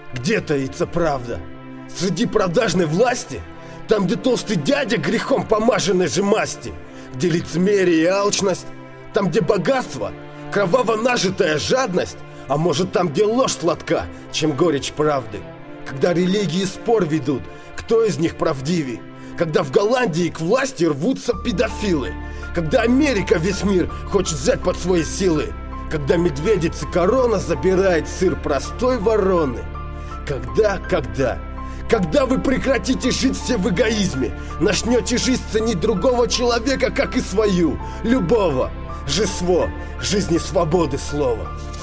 Где таится правда? Среди продажной власти? Там, где толстый дядя грехом помаженной же масти? Где лицемерие и алчность? Там, где богатство? Кроваво нажитая жадность? А может, там, где ложь сладка, чем горечь правды? Когда религии спор ведут, кто из них правдивей? Когда в Голландии к власти рвутся педофилы? Когда Америка весь мир хочет взять под свои силы? Когда медведицы корона забирает сыр простой вороны? Когда вы прекратите жить все в эгоизме, начнете жизнь ценить другого человека, как и свою, любого, жизни свободы слова.